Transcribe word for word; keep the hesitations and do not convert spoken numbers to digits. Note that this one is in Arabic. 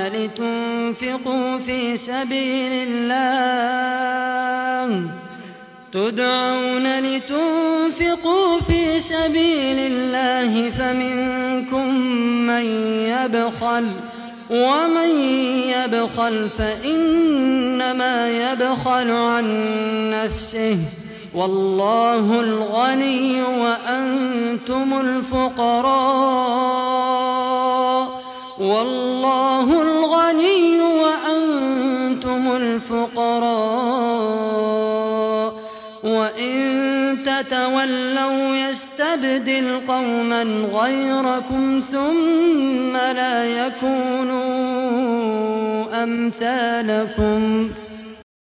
لتنفقوا في سبيل الله تدعون لتنفقوا في سبيل الله فمنكم من يبخل ومن يبخل فإنما يبخل عن نفسه والله الغني وأنتم الفقراء والله الغني وأنتم الفقراء وإن تتولوا يستبدل قوما غيركم ثم لا يكونوا أمثالكم